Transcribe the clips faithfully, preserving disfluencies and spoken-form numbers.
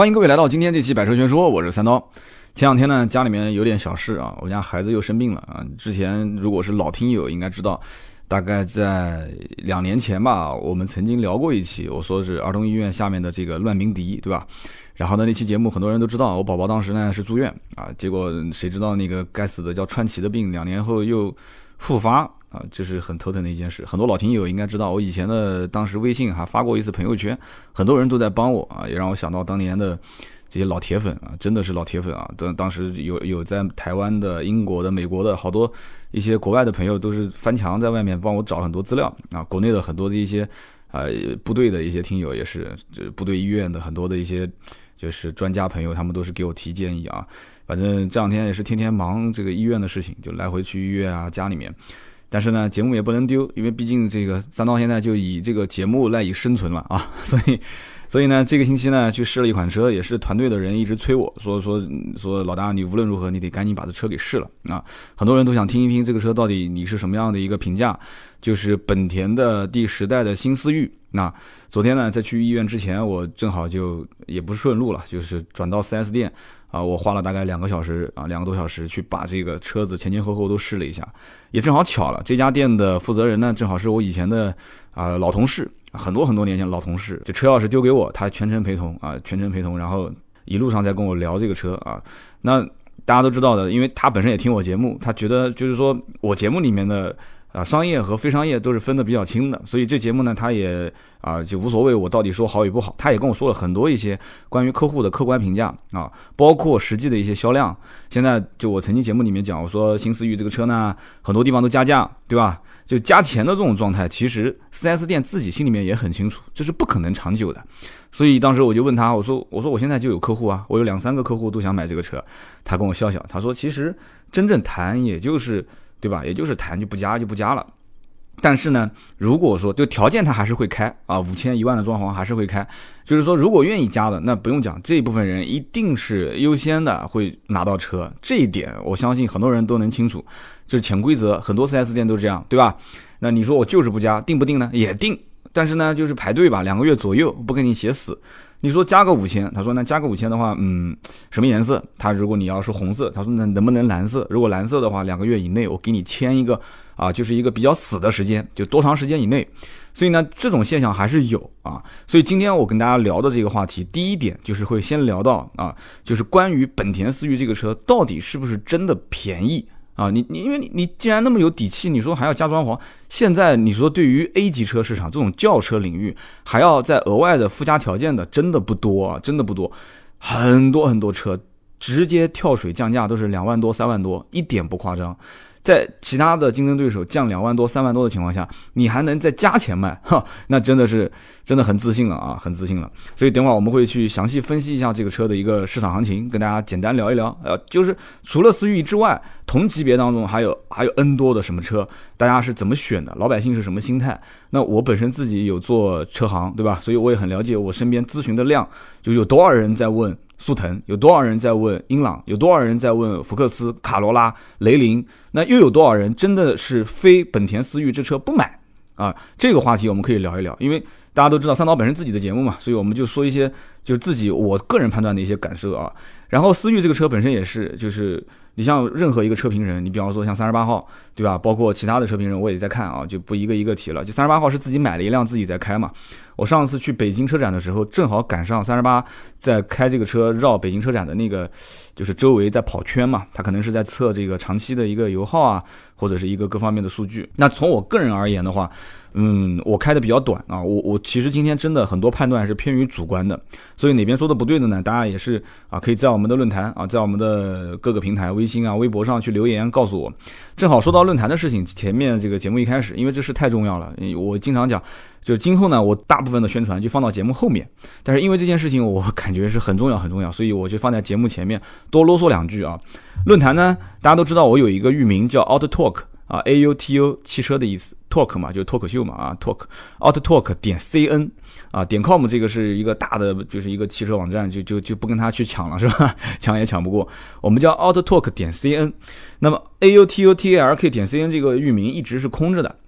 欢迎各位来到今天这期百车全说，我是三刀。前两天呢，家里面有点小事啊，我家孩子又生病了啊。之前如果是老听友应该知道，大概在两年前吧，我们曾经聊过一期，我说是儿童医院下面的这个乱鸣笛，对吧？然后呢，那期节目很多人都知道，我宝宝当时呢是住院啊，结果谁知道那个该死的叫川崎的病，两年后又复发啊，这是很头疼的一件事。很多老听友应该知道，我以前的当时微信还发过一次朋友圈，很多人都在帮我啊，也让我想到当年的这些老铁粉啊，真的是老铁粉啊。当当时有有在台湾的、英国的、美国的好多一些国外的朋友都是翻墙在外面帮我找很多资料啊。国内的很多的一些呃部队的一些听友也是，就是部队医院的很多的一些就是专家朋友，他们都是给我提建议啊。反正这两天也是天天忙这个医院的事情，就来回去医院啊，家里面。但是呢，节目也不能丢，因为毕竟这个三刀现在就以这个节目赖以生存了啊，所以，所以呢，这个星期呢去试了一款车，也是团队的人一直催我说说说老大，你无论如何你得赶紧把这车给试了啊！很多人都想听一听这个车到底你是什么样的一个评价，就是本田的第十代的新思域。那昨天呢，在去医院之前，我正好就也不是顺路了，就是转到 四 S 店。啊，我花了大概两个小时啊，两个多小时去把这个车子前前后后都试了一下，也正好巧了，这家店的负责人呢，正好是我以前的啊老同事，很多很多年前老同事，这车钥匙丢给我，他全程陪同啊，全程陪同，然后一路上在跟我聊这个车啊。那大家都知道的，因为他本身也听我节目，他觉得就是说我节目里面的啊，商业和非商业都是分得比较清的，所以这节目呢，他也啊就无所谓我到底说好与不好，他也跟我说了很多一些关于客户的客观评价啊，包括实际的一些销量。现在就我曾经节目里面讲，我说新思域这个车呢，很多地方都加价，对吧？就加钱的这种状态，其实 四 S 店自己心里面也很清楚，这是不可能长久的。所以当时我就问他，我说我说我现在就有客户啊，我有两三个客户都想买这个车，他跟我笑笑，他说其实真正谈也就是对吧？也就是谈就不加就不加了。但是呢，如果说就条件他还是会开啊，五千一万的装潢还是会开。就是说，如果愿意加的，那不用讲，这一部分人一定是优先的会拿到车。这一点我相信很多人都能清楚，这是潜规则，很多 四 S 店都这样，对吧？那你说我就是不加，定不定呢？也定，但是呢，就是排队吧，两个月左右，不跟你写死。你说加个五千，他说那加个五千的话，嗯，什么颜色？他如果你要是红色，他说那能不能蓝色？如果蓝色的话，两个月以内我给你签一个啊，就是一个比较死的时间，就多长时间以内。所以呢，这种现象还是有啊。所以今天我跟大家聊的这个话题，第一点就是会先聊到啊，就是关于本田思域这个车到底是不是真的便宜。啊，你你因为你你既然那么有底气，你说还要加装潢，现在你说对于 A 级车市场这种轿车领域，还要再额外的附加条件的，真的不多啊，真的不多，很多很多车直接跳水降价都是两万多、三万多，一点不夸张。在其他的竞争对手降两万多、三万多的情况下，你还能再加钱卖，哈，那真的是真的很自信了啊，很自信了。所以等会儿我们会去详细分析一下这个车的一个市场行情，跟大家简单聊一聊。呃，就是除了思域之外，同级别当中还有还有 N 多的什么车，大家是怎么选的？老百姓是什么心态？那我本身自己有做车行，对吧？所以我也很了解我身边咨询的量，就有多少人在问速腾，有多少人在问英朗，有多少人在问福克斯、卡罗拉、雷凌，那又有多少人真的是非本田思域这车不买啊？这个话题我们可以聊一聊，因为大家都知道三刀本身自己的节目嘛，所以我们就说一些就自己我个人判断的一些感受啊。然后思域这个车本身也是，就是你像任何一个车评人，你比方说像三十八号，对吧？包括其他的车评人我也在看啊，就不一个一个提了。就三十八号是自己买了一辆自己在开嘛。我上次去北京车展的时候，正好赶上三十八在开这个车绕北京车展的那个，就是周围在跑圈嘛，他可能是在测这个长期的一个油耗啊，或者是一个各方面的数据。那从我个人而言的话，嗯，我开的比较短啊，我我其实今天真的很多判断是偏于主观的，所以哪边说的不对的呢，大家也是啊，可以在我们的论坛啊，在我们的各个平台，微信啊、微博上去留言告诉我。正好说到论坛的事情，前面这个节目一开始，因为这事太重要了，我经常讲，就今后呢，我大部分的宣传就放到节目后面，但是因为这件事情我感觉是很重要很重要，所以我就放在节目前面多啰嗦两句啊。论坛呢，大家都知道我有一个域名叫 Auto Talk。啊 ，A U T O 汽车的意思 ，Talk 嘛，就是脱口秀嘛啊 ，Talk Auto Talk 点 C N 啊，点 com 这个是一个大的，就是一个汽车网站，就就就不跟他去抢了是吧？抢也抢不过，我们叫 Auto Talk 点 C N。那么 A U T O T A R K 点 C N 这个域名一直是空着的。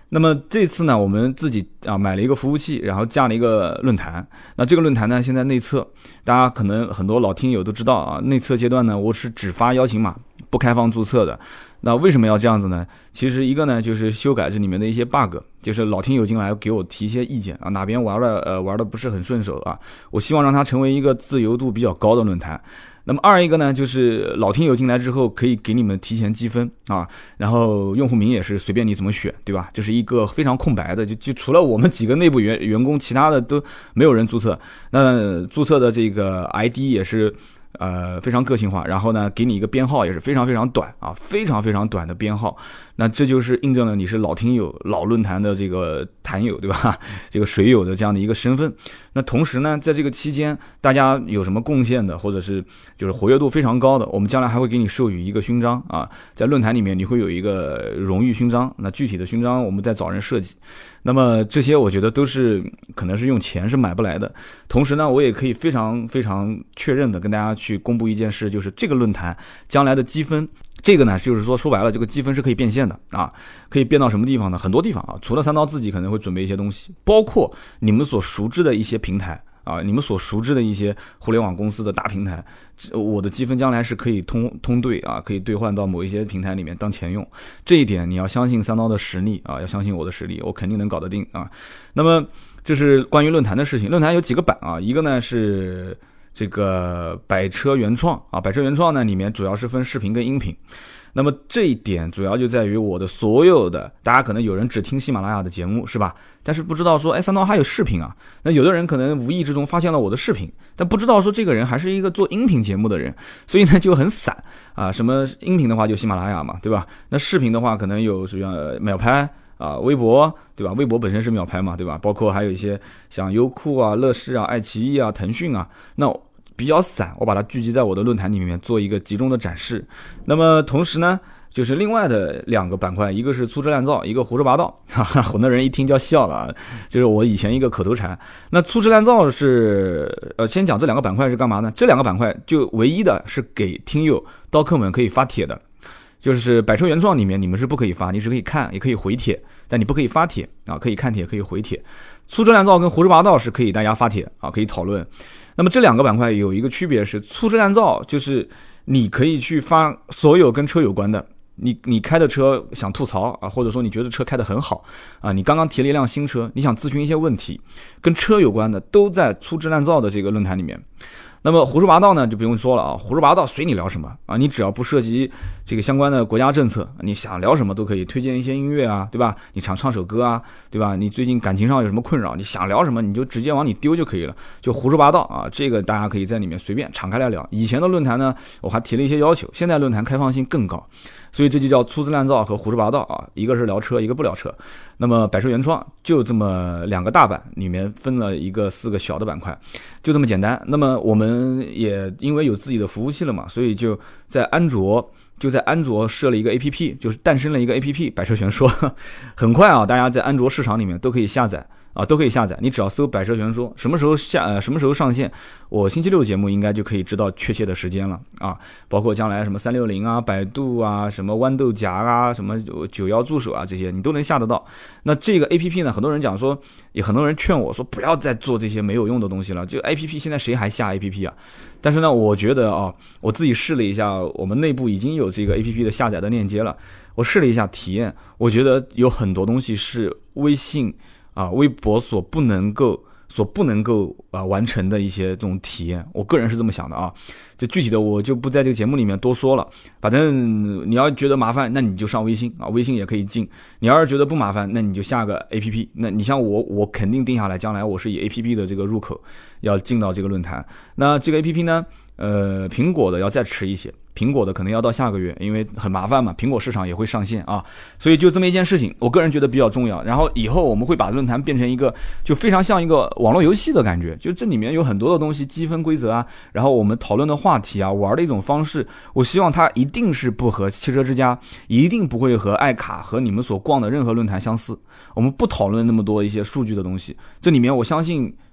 那么这次呢，我们自己啊买了一个服务器，然后架了一个论坛。那这个论坛呢，现在内测，大家可能很多老听友都知道啊，内测阶段呢，我是只发邀请码，不开放注册的。那为什么要这样子呢？其实一个呢，就是修改这里面的一些 bug， 就是老听友进来给我提一些意见啊，哪边玩的呃玩的不是很顺手啊，我希望让它成为一个自由度比较高的论坛。那么二一个呢，就是老听友进来之后可以给你们提前积分啊，然后用户名也是随便你怎么选，对吧？就是一个非常空白的，就就除了我们几个内部员员工，其他的都没有人注册。那注册的这个 I D 也是呃非常个性化，然后呢给你一个编号也是非常非常短啊，非常非常短的编号。那这就是印证了你是老听友、老论坛的这个坛友，对吧？这个水友的这样的一个身份。那同时呢，在这个期间，大家有什么贡献的，或者是就是活跃度非常高的，我们将来还会给你授予一个勋章啊，在论坛里面你会有一个荣誉勋章。那具体的勋章我们再找人设计。那么这些我觉得都是可能是用钱是买不来的。同时呢，我也可以非常非常确认的跟大家去公布一件事，就是这个论坛将来的积分。这个呢，就是说说白了，这个积分是可以变现的啊，可以变到什么地方呢？很多地方啊，除了三刀自己可能会准备一些东西，包括你们所熟知的一些平台啊，你们所熟知的一些互联网公司的大平台，我的积分将来是可以通通兑啊，可以兑换到某一些平台里面当钱用。这一点你要相信三刀的实力啊，要相信我的实力，我肯定能搞得定啊。那么这是关于论坛的事情，论坛有几个版啊，一个呢是这个百车原创啊，百车原创呢里面主要是分视频跟音频。那么这一点主要就在于我的所有的，大家可能有人只听喜马拉雅的节目是吧？但是不知道说，哎，三刀还有视频啊。那有的人可能无意之中发现了我的视频，但不知道说这个人还是一个做音频节目的人，所以呢就很散啊。什么音频的话就喜马拉雅嘛，对吧？那视频的话可能有什么秒拍啊、微博，对吧？微博本身是秒拍嘛，对吧？包括还有一些像优酷啊、乐视啊、爱奇艺啊、腾讯啊，那比较散，我把它聚集在我的论坛里面做一个集中的展示。那么同时呢，就是另外的两个板块，一个是粗制滥造，一个胡说八道。哈哈，很多人一听就要笑了啊，就是我以前一个口头禅。那粗制滥造是呃，先讲这两个板块是干嘛呢？这两个板块就唯一的是给听友刀客们可以发帖的。就是百车原创里面你们是不可以发，你只可以看也可以回帖，但你不可以发帖啊，可以看帖可以回帖。粗制滥造跟胡说八道是可以大家发帖啊，可以讨论。那么这两个板块有一个区别是，粗制滥造就是你可以去发所有跟车有关的，你你开的车想吐槽啊，或者说你觉得车开得很好啊，你刚刚提了一辆新车，你想咨询一些问题跟车有关的，都在粗制滥造的这个论坛里面。那么胡说八道呢就不用说了啊，胡说八道随你聊什么啊，你只要不涉及这个相关的国家政策，你想聊什么都可以，推荐一些音乐啊，对吧？你想唱首歌啊，对吧？你最近感情上有什么困扰，你想聊什么你就直接往里丢就可以了，就胡说八道啊，这个大家可以在里面随便敞开来聊。以前的论坛呢，我还提了一些要求，现在论坛开放性更高，所以这就叫粗制滥造和胡说八道啊，一个是聊车，一个不聊车。那么百车原创就这么两个大版，里面分了一个四个小的板块，就这么简单。那么我们也因为有自己的服务器了嘛，所以就在安卓就在安卓设了一个 A P P， 就是诞生了一个 A P P 百车全说。很快啊，大家在安卓市场里面都可以下载啊，都可以下载。你只要搜百车全说，什么时候下呃什么时候上线，我星期六节目应该就可以知道确切的时间了啊。包括将来什么三六零啊、百度啊、什么豌豆荚啊、什么九幺助手啊，这些你都能下得到。那这个 A P P 呢，很多人讲说，也很多人劝我说不要再做这些没有用的东西了，就 A P P 现在谁还下 A P P 啊？但是呢，我觉得啊，我自己试了一下，我们内部已经有这个 A P P 的下载的链接了，我试了一下体验，我觉得有很多东西是微信啊、微博所不能够、所不能够啊完成的一些这种体验，我个人是这么想的啊。就具体的我就不在这个节目里面多说了，反正你要觉得麻烦，那你就上微信啊，微信也可以进。你要是觉得不麻烦，那你就下个 A P P。那你像我，我肯定定下来，将来我是以 A P P 的这个入口要进到这个论坛。那这个 A P P 呢，呃，苹果的要再迟一些。苹果的可能要到下个月，因为很麻烦嘛，苹果市场也会上线啊，所以就这么一件事情，我个人觉得比较重要。然后以后我们会把论坛变成一个就非常像一个网络游戏的感觉，就这里面有很多的东西，积分规则啊，然后我们讨论的话题啊，玩的一种方式，我希望它一定是不和汽车之家，一定不会和爱卡和你们所逛的任何论坛相似。我们不讨论那么多一些数据的东西，这里面我相信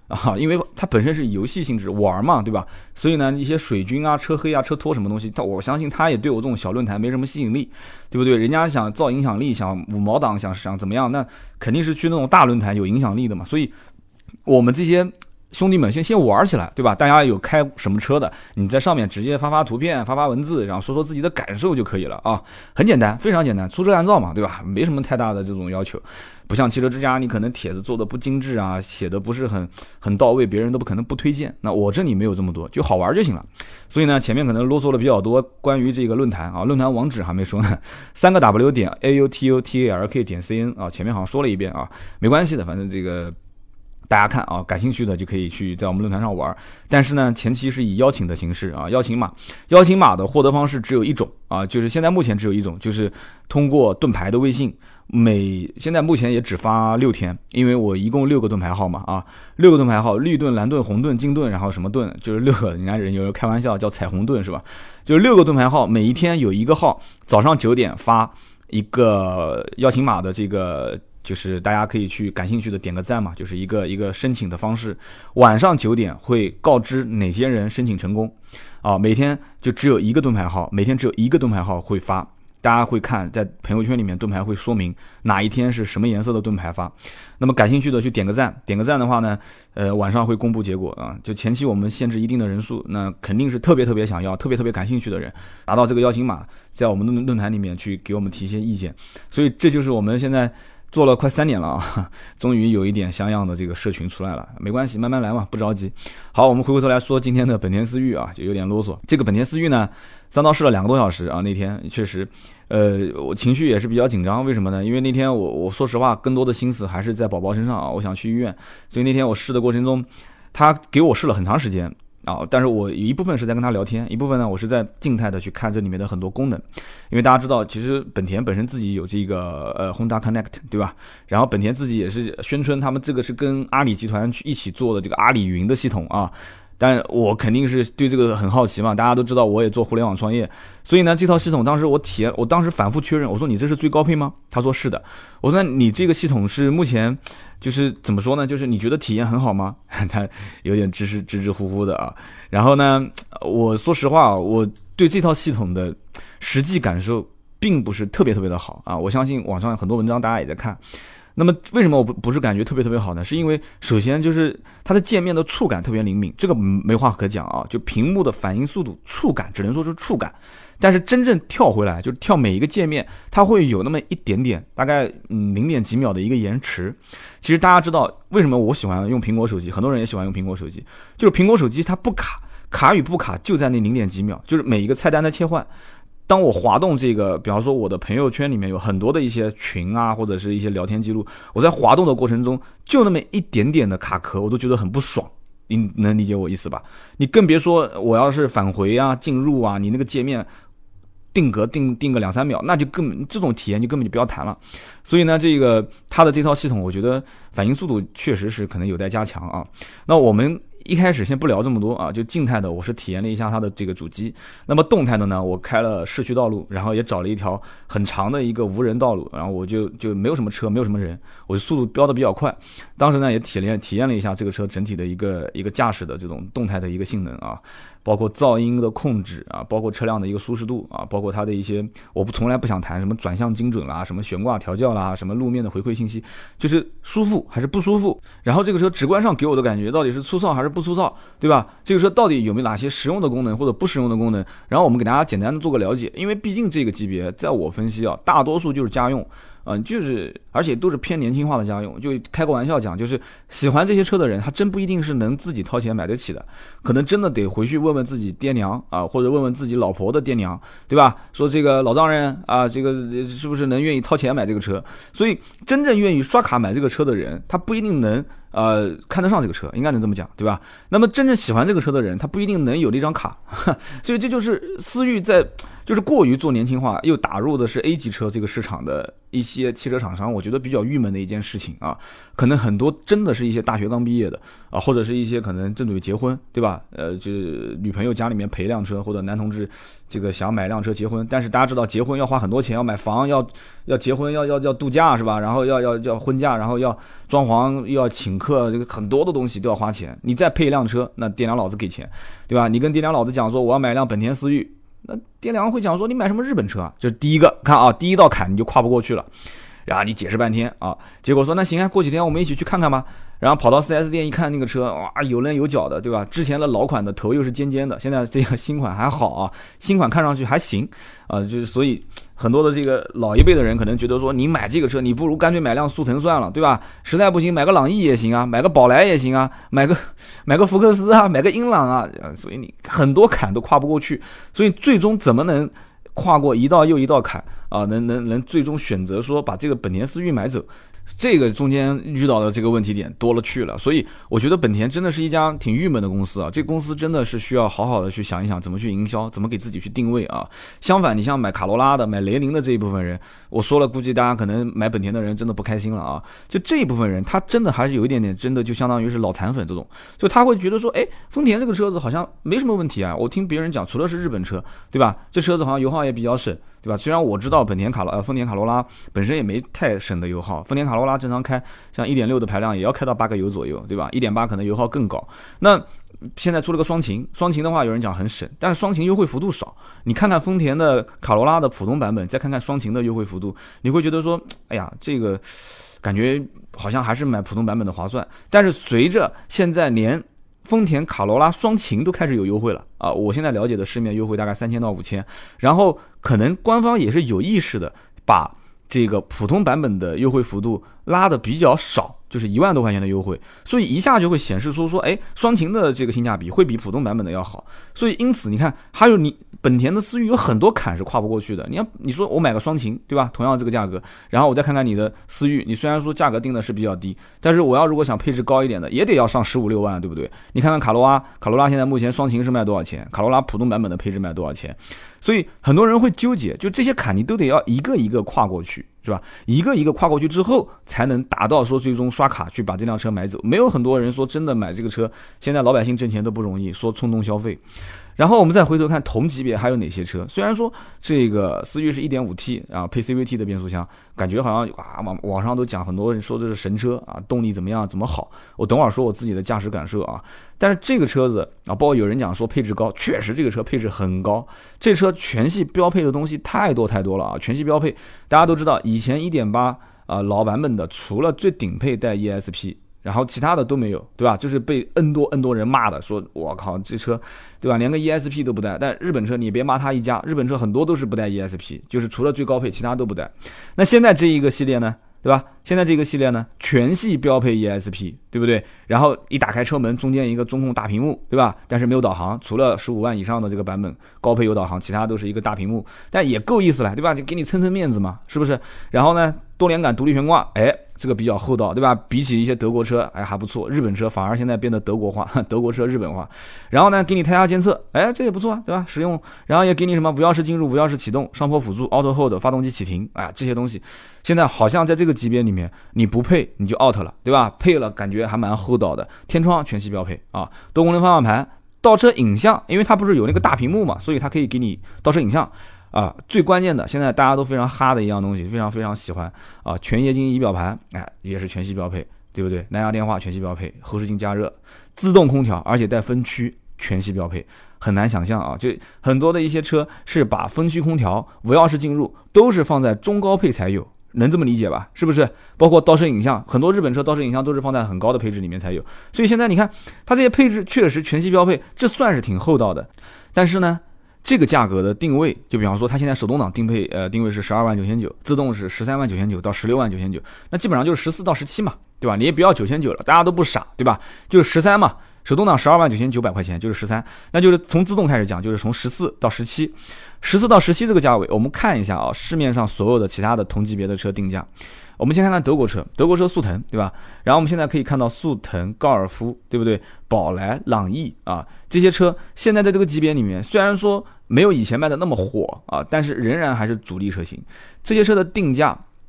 啊，因为它本身是游戏性质玩嘛，对吧？所以呢，一些水军啊、车黑啊、车托什么东西，它我相信它也对我这种小论坛没什么吸引力，对不对？人家想造影响力，想五毛党，想想怎么样，那肯定是去那种大论坛有影响力的嘛。所以我们这些兄弟们先先玩起来，对吧？大家有开什么车的，你在上面直接发发图片、发发文字，然后说说自己的感受就可以了啊，很简单，非常简单，粗制滥造嘛，对吧？没什么太大的这种要求，不像汽车之家，你可能帖子做的不精致啊，写的不是很很到位，别人都不可能不推荐。那我这里没有这么多，就好玩就行了。所以呢，前面可能啰嗦的比较多，关于这个论坛啊，论坛网址还没说呢，三个 W 点 A U T U T A L K 点 C N 啊，前面好像说了一遍啊，没关系的，反正这个。大家看啊，感兴趣的就可以去在我们论坛上玩，但是呢，前期是以邀请的形式啊，邀请码，邀请码的获得方式只有一种啊，就是现在目前只有一种，就是通过盾牌的微信，每现在目前也只发六天，因为我一共六个盾牌号嘛啊，六个盾牌号，绿盾、蓝盾、红盾、金盾，然后什么盾，就是六个，人家人有人开玩笑叫彩虹盾是吧？就是六个盾牌号，每一天有一个号，早上九点发一个邀请码的这个。就是大家可以去感兴趣的点个赞嘛，就是一个一个申请的方式。晚上九点会告知哪些人申请成功，啊，每天就只有一个盾牌号，每天只有一个盾牌号会发，大家会看在朋友圈里面盾牌会说明哪一天是什么颜色的盾牌发。那么感兴趣的去点个赞，点个赞的话呢，呃，晚上会公布结果啊。就前期我们限制一定的人数，那肯定是特别特别想要、特别特别感兴趣的人拿到这个邀请码，在我们的论坛里面去给我们提一些意见。所以这就是我们现在。做了快三年了啊，终于有一点像样的这个社群出来了，没关系，慢慢来嘛，不着急。好，我们回过头来说今天的本田思域啊，就有点啰嗦。这个本田思域呢，三刀试了两个多小时啊，那天确实，呃，我情绪也是比较紧张，为什么呢？因为那天我我说实话，更多的心思还是在宝宝身上啊，我想去医院，所以那天我试的过程中，他给我试了很长时间。啊，但是我有一部分是在跟他聊天，一部分呢我是在静态的去看这里面的很多功能，因为大家知道，其实本田本身自己有这个呃 Honda Connect， 对吧？然后本田自己也是宣称他们这个是跟阿里集团去一起做的这个阿里云的系统啊。但我肯定是对这个很好奇嘛，大家都知道我也做互联网创业，所以呢这套系统当时我体验，我当时反复确认，我说你这是最高配吗？他说是的。我说那你这个系统是目前就是怎么说呢？就是你觉得体验很好吗？他有点支支支支吾吾的啊。然后呢，我说实话，我对这套系统的实际感受并不是特别特别的好啊。我相信网上很多文章大家也在看。那么为什么我不不是感觉特别特别好呢？是因为首先就是它的界面的触感特别灵敏，这个没话可讲啊，就屏幕的反应速度、触感只能说是触感，但是真正跳回来，就是跳每一个界面，它会有那么一点点，大概嗯零点几秒的一个延迟。其实大家知道为什么我喜欢用苹果手机，很多人也喜欢用苹果手机，就是苹果手机它不卡，卡与不卡就在那零点几秒，就是每一个菜单的切换。当我滑动这个，比方说我的朋友圈里面有很多的一些群啊，或者是一些聊天记录，我在滑动的过程中就那么一点点的卡壳，我都觉得很不爽。你能理解我意思吧？你更别说我要是返回啊、进入啊，你那个界面定格定定个两三秒，那就根本这种体验就根本就不要谈了。所以呢，这个它的这套系统，我觉得反应速度确实是可能有待加强啊。那我们一开始先不聊这么多啊，就静态的我是体验了一下它的这个主机。那么动态的呢，我开了市区道路，然后也找了一条很长的一个无人道路，然后我就就没有什么车，没有什么人，我速度飙得比较快。当时呢也体验体验了一下这个车整体的一个一个驾驶的这种动态的一个性能啊，包括噪音的控制啊，包括车辆的一个舒适度啊，包括它的一些我不从来不想谈什么转向精准啦，什么悬挂调教啦，什么路面的回馈信息，就是舒服还是不舒服。然后这个车直观上给我的感觉到底是粗糙还是不粗糙，对吧？这个车到底有没有哪些实用的功能或者不实用的功能？然后我们给大家简单的做个了解，因为毕竟这个级别，在我分析啊，大多数就是家用。嗯，就是而且都是偏年轻化的家用，就开个玩笑讲，就是喜欢这些车的人，他真不一定是能自己掏钱买得起的，可能真的得回去问问自己爹娘啊，或者问问自己老婆的爹娘，对吧？说这个老丈人啊，这个是不是能愿意掏钱买这个车？所以真正愿意刷卡买这个车的人，他不一定能呃看得上这个车，应该能这么讲，对吧？那么真正喜欢这个车的人，他不一定能有这张卡，所以这就是思域在就是过于做年轻化，又打入的是 A 级车这个市场的一些汽车厂商，我觉得比较郁闷的一件事情啊，可能很多真的是一些大学刚毕业的啊，或者是一些可能正准备结婚，对吧？呃，就是女朋友家里面陪辆车，或者男同志这个想买辆车结婚，但是大家知道结婚要花很多钱，要买房，要要结婚，要要要度假是吧？然后要要要婚假，然后要装潢，要请客，这个很多的东西都要花钱。你再配一辆车，那爹娘老子给钱，对吧？你跟爹娘老子讲说我要买一辆本田思域，那爹娘会讲说你买什么日本车啊？这是第一个，看啊，第一道坎你就跨不过去了。然后你解释半天啊，结果说那行啊，过几天我们一起去看看吧。然后跑到 四 S 店一看，那个车哇有棱有角的，对吧？之前的老款的头又是尖尖的，现在这个新款还好啊，新款看上去还行啊，就是所以很多的这个老一辈的人可能觉得说，你买这个车，你不如干脆买辆速腾算了，对吧？实在不行买个朗逸也行啊，买个宝来也行啊，买个买个福克斯啊，买个英朗啊，所以你很多坎都跨不过去，所以最终怎么能跨过一道又一道坎啊？能能能最终选择说把这个本田思域买走，这个中间遇到的这个问题点多了去了。所以我觉得本田真的是一家挺郁闷的公司啊，这公司真的是需要好好的去想一想怎么去营销，怎么给自己去定位啊。相反，你像买卡罗拉的、买雷凌的这一部分人，我说了，估计大家可能买本田的人真的不开心了啊。就这一部分人，他真的还是有一点点，真的就相当于是老残粉这种，就他会觉得说，哎，丰田这个车子好像没什么问题啊。我听别人讲，除了是日本车，对吧？这车子好像油耗也比较省，对吧？虽然我知道本田卡罗呃丰田卡罗拉本身也没太省的油耗，丰田卡罗拉正常开像 一点六 的排量也要开到八个油左右，对吧？ 一点八 可能油耗更高。那现在出了个双擎，双擎的话有人讲很省，但是双擎优惠幅度少。你看看丰田的卡罗拉的普通版本，再看看双擎的优惠幅度，你会觉得说，哎呀，这个感觉好像还是买普通版本的划算。但是随着现在连丰田卡罗拉双擎都开始有优惠了啊！我现在了解的市面优惠大概三千到五千，然后可能官方也是有意识的把这个普通版本的优惠幅度拉的比较少，就是一万多块钱的优惠，所以一下就会显示出说，哎，双擎的这个性价比会比普通版本的要好。所以因此你看，还有你本田的思域有很多坎是跨不过去的。你要你说我买个双擎，对吧？同样这个价格，然后我再看看你的思域，你虽然说价格定的是比较低，但是我要如果想配置高一点的，也得要上十五六万，对不对？你看看卡罗拉，卡罗拉现在目前双擎是卖多少钱？卡罗拉普通版本的配置卖多少钱？所以很多人会纠结，就这些坎你都得要一个一个跨过去，是吧？一个一个跨过去之后，才能达到说最终刷卡去把这辆车买走。没有很多人说真的买这个车，现在老百姓挣钱都不容易，说冲动消费。然后我们再回头看同级别还有哪些车，虽然说这个思域是 一点五 T 啊，配 C V T 的变速箱，感觉好像啊网网上都讲很多人说这是神车啊，动力怎么样怎么好，我等会儿说我自己的驾驶感受啊。但是这个车子啊，包括有人讲说配置高，确实这个车配置很高，这车全系标配的东西太多太多了啊，全系标配大家都知道，以前 一点八 啊老版本的除了最顶配带 E S P，然后其他的都没有，对吧？就是被 N 多 N 多人骂的，说我靠这车，对吧？连个 E S P 都不带。但日本车你别骂他一家，日本车很多都是不带 E S P， 就是除了最高配，其他都不带。那现在这一个系列呢，对吧？现在这个系列呢，全系标配 E S P， 对不对？然后一打开车门，中间一个中控大屏幕，对吧？但是没有导航，除了十五万以上的这个版本高配有导航，其他都是一个大屏幕，但也够意思了，对吧？就给你蹭蹭面子嘛，是不是？然后呢，多连杆独立悬挂，哎，这个比较厚道，对吧？比起一些德国车，哎还不错，日本车反而现在变得德国化，德国车日本化。然后呢，给你胎压监测，哎，这也不错啊，对吧？实用。然后也给你什么无钥匙进入、无钥匙启动、上坡辅助、Auto Hold、发动机启停，哎，这些东西，现在好像在这个级别里面，你不配你就 out 了，对吧？配了感觉还蛮厚道的。天窗全系标配啊，多功能方向盘，倒车影像，因为它不是有那个大屏幕嘛，所以它可以给你倒车影像。啊，最关键的，现在大家都非常哈的一样东西，非常非常喜欢啊！全液晶仪表盘，哎，也是全系标配，对不对？蓝牙电话全系标配，后视镜加热，自动空调，而且带分区，全系标配。很难想象啊，就很多的一些车是把分区空调、无钥匙进入都是放在中高配才有，能这么理解吧？是不是？包括倒车影像，很多日本车倒车影像都是放在很高的配置里面才有。所以现在你看，它这些配置确实全系标配，这算是挺厚道的。但是呢，这个价格的定位，就比方说它现在手动挡定配，呃，定位是十二万九千九，自动是十三万九千九到十六万九千九，那基本上就是十四到十七嘛，对吧？你也不要九千九了，大家都不傻，对吧？就是十三嘛，手动挡十二万九千九百块钱就是十三，那就是从自动开始讲，就是从十四到十七，十四到十七这个价位，我们看一下啊，市面上所有的其他的同级别的车定价。我们先看看德国车，德国车速腾，对吧？然后我们现在可以看到速腾、高尔夫，对不对？宝来、朗逸啊，这些车现在在这个级别里面，虽然说没有以前卖的那么火啊，但是仍然还是主力车型。这些车的定价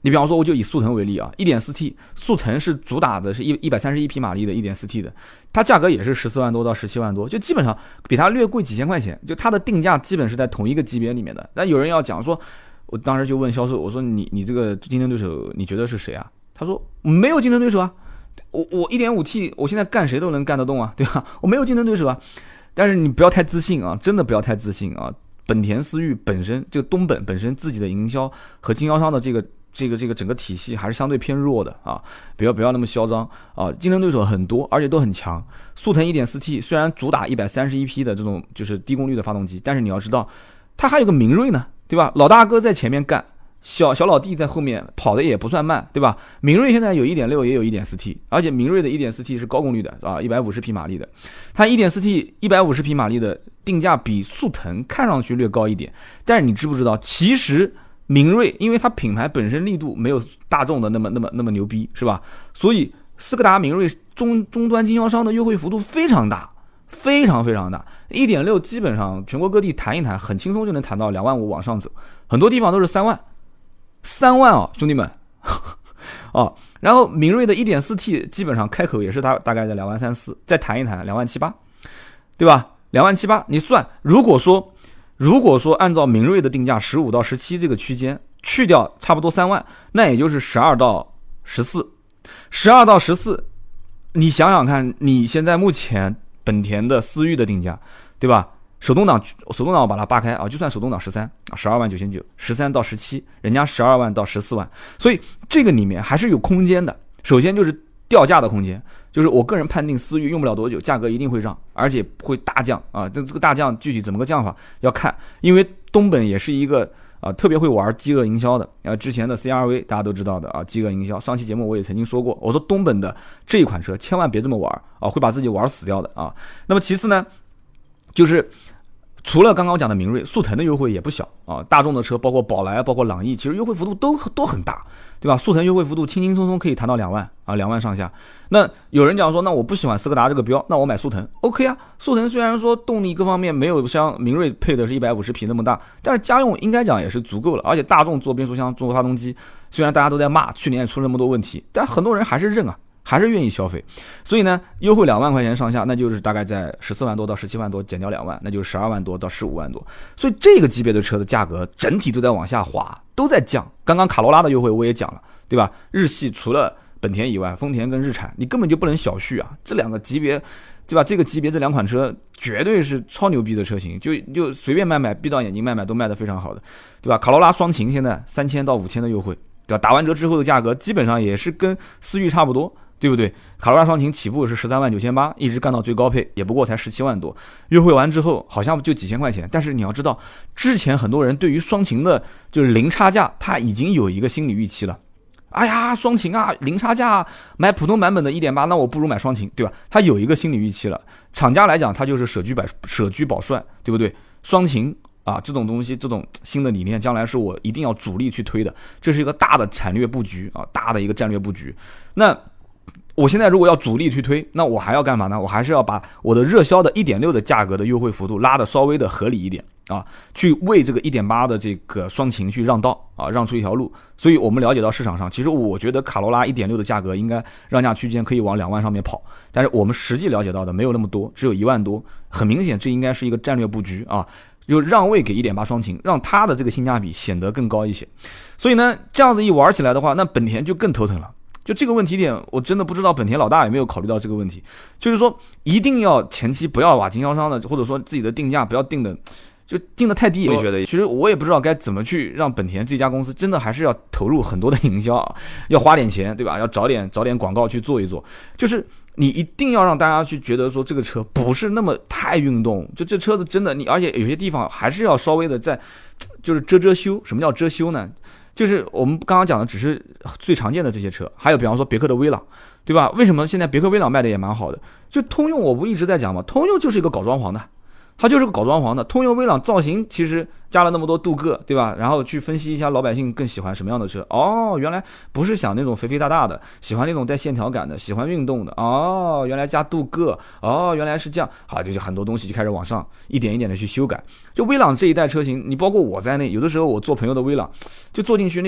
你比方说，我就以速腾为例啊 ，一点四 T 速腾是主打的是一一百三十一匹马力的 一点四 T 的，它价格也是十四万多到十七万多，就基本上比它略贵几千块钱，就它的定价基本是在同一个级别里面的。那有人要讲说，我当时就问销售，我说你你这个竞争对手你觉得是谁啊？他说没有竞争对手啊，我我 一点五 T 我现在干谁都能干得动啊，对吧？我没有竞争对手啊。但是你不要太自信啊，真的不要太自信啊。本田思域本身这个东本本身自己的营销和经销商的这个这个这个整个体系还是相对偏弱的啊，不要不要那么嚣张啊！竞争对手很多，而且都很强。速腾 一点四 T 虽然主打一百三十一匹的这种就是低功率的发动机，但是你要知道，它还有个明锐呢，对吧？老大哥在前面干，小小老弟在后面跑的也不算慢，对吧？明锐现在有 一点六 也有 一点四 T， 而且明锐的 一点四 T 是高功率的啊，一百五十匹马力的。它 一点四 T 一百五十匹马力的定价比速腾看上去略高一点，但是你知不知道，其实明锐因为它品牌本身力度没有大众的那么那么那么牛逼，是吧？所以斯柯达明锐终终端经销商的优惠幅度非常大，非常非常大。一点六 基本上全国各地谈一谈，很轻松就能谈到两万五往上走，很多地方都是三万，三万哦，兄弟们哦。然后明锐的 一点四 T 基本上开口也是大大概在两万三四，再谈一谈两万七八，对吧？两万七八，你算，如果说。如果说按照明锐的定价十五到十七这个区间，去掉差不多三万，那也就是十二到十四，十二到十四，你想想看，你现在目前本田的思域的定价，对吧？手动挡，手动挡我把它扒开啊，就算手动挡十三啊，十二万九千九，十三到十七，人家十二万到十四万，所以这个里面还是有空间的。首先就是掉价的空间。就是我个人判定思域用不了多久，价格一定会让，而且会大降啊！这这个大降具体怎么个降法要看，因为东本也是一个啊特别会玩饥饿营销的啊，之前的 C R V 大家都知道的啊，饥饿营销。上期节目我也曾经说过，我说东本的这一款车千万别这么玩啊，会把自己玩死掉的啊。那么其次呢，就是除了刚刚讲的明锐，速腾的优惠也不小啊，大众的车包括宝来包括朗逸，其实优惠幅度都都很大。对吧？速腾优惠幅度轻轻松松可以谈到两万啊，两万上下。那有人讲说，那我不喜欢斯柯达这个标，那我买速腾 ，OK 啊。速腾虽然说动力各方面没有像明锐配的是一百五十匹那么大，但是家用应该讲也是足够了。而且大众做变速箱、做发动机，虽然大家都在骂，去年也出了那么多问题，但很多人还是认啊。还是愿意消费，所以呢，优惠两万块钱上下，那就是大概在十四万多到十七万多，减掉两万，那就是十二万多到十五万多。所以这个级别的车的价格整体都在往下滑，都在降。刚刚卡罗拉的优惠我也讲了，对吧？日系除了本田以外，丰田跟日产，你根本就不能小觑啊！这两个级别，对吧？这个级别这两款车绝对是超牛逼的车型，就就随便卖卖，闭到眼睛卖卖都卖得非常好的，对吧？卡罗拉双擎现在三千到五千的优惠，对吧？打完折之后的价格基本上也是跟思域差不多。对不对？卡罗拉双擎起步是十三万九千八，一直干到最高配，也不过才十七万多。优惠完之后，好像就几千块钱。但是你要知道，之前很多人对于双擎的就是零差价，他已经有一个心理预期了。哎呀，双擎啊，零差价，买普通版本的 一点八， 那我不如买双擎，对吧？他有一个心理预期了。厂家来讲，他就是舍居百舍居保帅，对不对？双擎啊，这种东西，这种新的理念，将来是我一定要主力去推的。这是一个大的战略布局啊，大的一个战略布局。那我现在如果要主力去推，那我还要干嘛呢？我还是要把我的热销的 一点六 的价格的优惠幅度拉得稍微的合理一点啊，去为这个 一点八 的这个双擎去让道啊，让出一条路。所以我们了解到市场上，其实我觉得卡罗拉 一点六 的价格应该让价区间可以往两万上面跑，但是我们实际了解到的没有那么多，只有一万多。很明显，这应该是一个战略布局啊，就让位给 一点八 双擎，让它的这个性价比显得更高一些。所以呢，这样子一玩起来的话，那本田就更头疼了。就这个问题点，我真的不知道本田老大有没有考虑到这个问题，就是说一定要前期不要把经销商的或者说自己的定价不要定的就定的太低。我觉得其实我也不知道该怎么去让本田这家公司真的还是要投入很多的营销，要花点钱，对吧？要找点找点广告去做一做，就是你一定要让大家去觉得说这个车不是那么太运动，就这车子真的你，而且有些地方还是要稍微的在就是遮遮修。什么叫遮修呢？就是我们刚刚讲的只是最常见的这些车，还有比方说别克的威朗，对吧？为什么现在别克威朗卖的也蛮好的？就通用，我不一直在讲吗？通用就是一个搞装潢的，它就是个搞装潢的。通用威朗造型其实加了那么多镀铬，对吧？然后去分析一下老百姓更喜欢什么样的车。哦，原来不是想那种肥肥大大的，喜欢那种带线条感的，喜欢运动的。哦，原来加镀铬。哦，原来是这样。好，就是很多东西就开始往上一点一点的去修改。就威朗这一代车型，你包括我在内，有的时候我坐朋友的威朗，就坐进去那种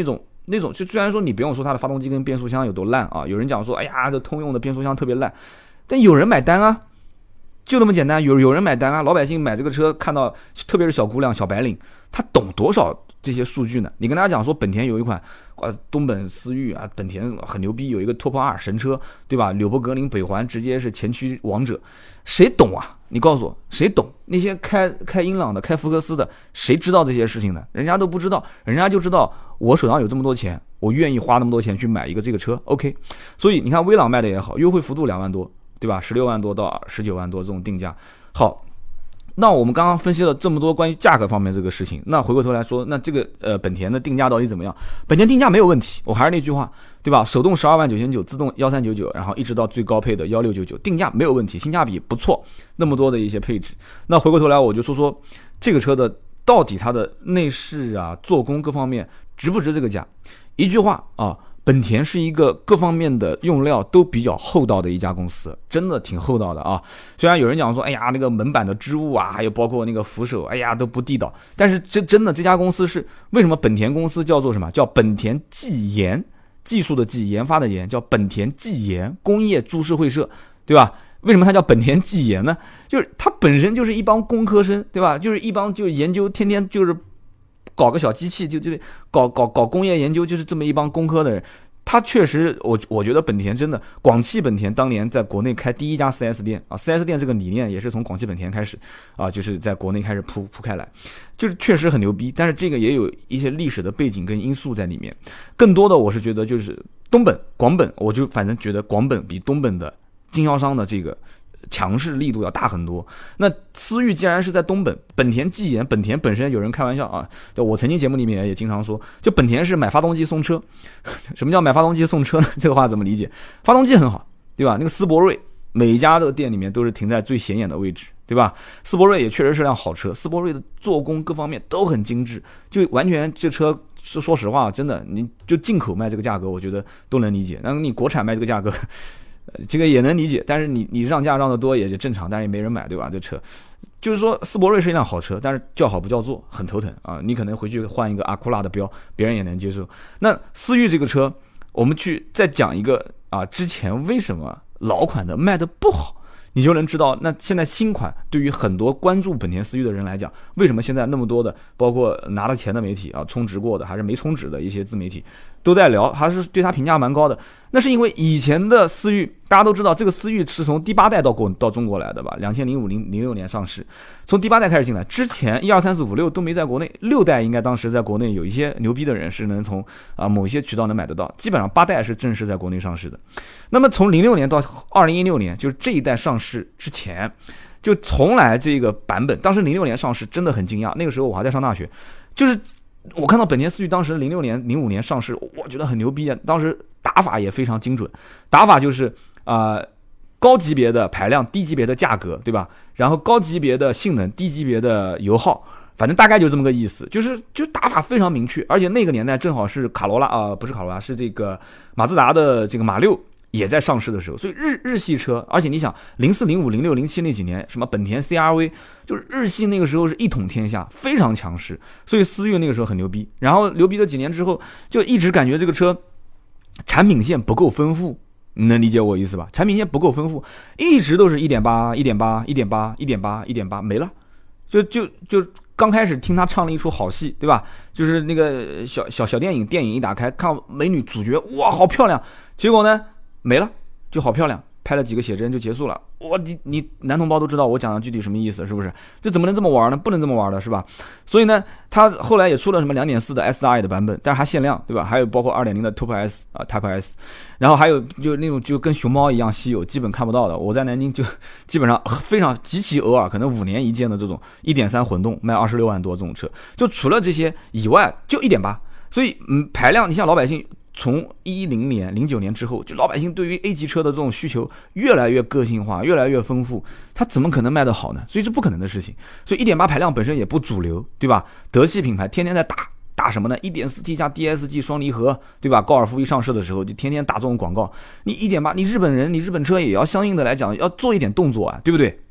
那种，就虽然说你不用说它的发动机跟变速箱有多烂啊，有人讲说，哎呀，这通用的变速箱特别烂，但有人买单啊，就那么简单，有有人买单啊，老百姓买这个车，看到特别是小姑娘、小白领，他懂多少这些数据呢？你跟大家讲说，本田有一款呃东本思域啊，本田很牛逼，有一个拓扑二神车，对吧？纽博格林北环直接是前驱王者，谁懂啊？你告诉我，谁懂？那些开开英朗的、开福克斯的，谁知道这些事情呢？人家都不知道，人家就知道我手上有这么多钱，我愿意花那么多钱去买一个这个车 ，OK。所以你看威朗卖的也好，优惠幅度两万多，对吧？十六万多到十九万多这种定价，好。那我们刚刚分析了这么多关于价格方面这个事情，那回过头来说，那这个呃本田的定价到底怎么样？本田定价没有问题，我还是那句话，对吧？手动十二万九千九，自动幺三九九，然后一直到最高配的幺六九九，定价没有问题，性价比不错，那么多的一些配置。那回过头来我就说说这个车的到底它的内饰啊、做工各方面值不值这个价？一句话啊。本田是一个各方面的用料都比较厚道的一家公司，真的挺厚道的啊。虽然有人讲说，哎呀，那个门板的织物啊，还有包括那个扶手，哎呀都不地道，但是这真的这家公司是为什么本田公司叫做什么？叫本田技研，技术的技，研发的研，叫本田技研工业株式会社，对吧？为什么它叫本田技研呢？就是它本身就是一帮工科生，对吧？就是一帮就是研究，天天就是。搞个小机器就就搞搞搞工业研究，就是这么一帮工科的人。他确实，我我觉得本田真的，广汽本田当年在国内开第一家 四 S 店啊 ，四 S 店这个理念也是从广汽本田开始啊，就是在国内开始铺铺开来，就是确实很牛逼。但是这个也有一些历史的背景跟因素在里面。更多的我是觉得就是东本、广本，我就反正觉得广本比东本的经销商的这个。强势力度要大很多。那思域既然是在东本，本田技研，本田本身有人开玩笑啊，就我曾经节目里面也经常说，就本田是买发动机送车。什么叫买发动机送车呢？这个话怎么理解？发动机很好，对吧？那个斯铂瑞，每一家的店里面都是停在最显眼的位置，对吧？斯铂瑞也确实是辆好车，斯铂瑞的做工各方面都很精致，就完全这车。是说实话，真的，你就进口卖这个价格，我觉得都能理解。那你国产卖这个价格。这个也能理解，但是你你让价让的多也就正常，但是也没人买，对吧？这车就是说，斯铂瑞是一辆好车，但是叫好不叫座，很头疼啊！你可能回去换一个阿库拉的标，别人也能接受。那思域这个车，我们去再讲一个啊，之前为什么老款的卖的不好？你就能知道，那现在新款对于很多关注本田思域的人来讲，为什么现在那么多的，包括拿了钱的媒体啊，充值过的还是没充值的一些自媒体都在聊，还是对它评价蛮高的。那是因为以前的思域，大家都知道，这个思域是从第八代到过到中国来的吧？两千零五零零六年上市，从第八代开始进来，之前一二三四五六都没在国内，六代应该当时在国内有一些牛逼的人是能从啊某一些渠道能买得到，基本上八代是正式在国内上市的。那么从零六年到二零一六年，就是这一代上市之前，就从来这个版本，当时零六年上市真的很惊讶，那个时候我还在上大学，就是我看到本田思域当时零六年、零五年上市，我觉得很牛逼啊！当时打法也非常精准，打法就是啊、呃、高级别的排量，低级别的价格，对吧？然后高级别的性能，低级别的油耗，反正大概就这么个意思，就是就打法非常明确，而且那个年代正好是卡罗拉啊、呃，不是卡罗拉，是这个马自达的这个马六。也在上市的时候，所以日日系车，而且你想零四、零五、零六、零七那几年，什么本田 C R V， 就是日系那个时候是一统天下，非常强势，所以思域那个时候很牛逼。然后牛逼了几年之后，就一直感觉这个车产品线不够丰富，你能理解我意思吧？产品线不够丰富，一直都是 一点八、一点八、一点八、一点八、一点八 没了，就就就。刚开始听他唱了一出好戏，对吧？就是那个小小小电影，电影一打开，看美女主角，哇，好漂亮。结果呢，没了，就好漂亮，拍了几个写真就结束了。哇，你你男同胞都知道我讲的具体什么意思，是不是？这怎么能这么玩呢？不能这么玩的，是吧？所以呢，他后来也出了什么 两点四 的 S I 的版本，但是还限量，对吧？还有包括 二点零 的 Type S 啊 Type S， 然后还有就那种就跟熊猫一样稀有，基本看不到的。我在南京就基本上非常极其偶尔，可能五年一见的这种 一点三 混动卖二十六万多这种车，就除了这些以外，就 一点八。所以嗯，排量你像老百姓。从一零年、零九年之后，就老百姓对于 A 级车的这种需求越来越个性化，越来越丰富，它怎么可能卖得好呢？所以是不可能的事情。所以 一点八 排量本身也不主流，对吧？德系品牌天天在打打什么呢？ 一点四 T 加 D S G 双离合，对吧？高尔夫一上市的时候就天天打这种广告。你 一点八，你日本人，你日本车也要相应的来讲要做一点动作啊，对不对？